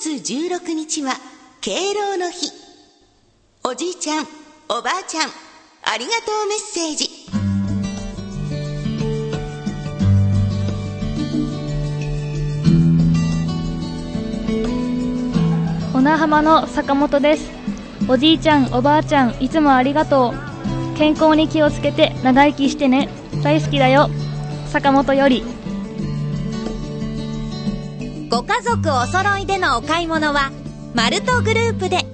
月16日は敬老の日。おじいちゃん、おばあちゃん、ありがとうメッセージ。 小名浜の坂本です。おじいちゃん、おばあちゃん、いつもありがとう。健康に気をつけて長生きしてね。大好きだよ。坂本より。 ご家族お揃いでのお買い物はマルトグループで。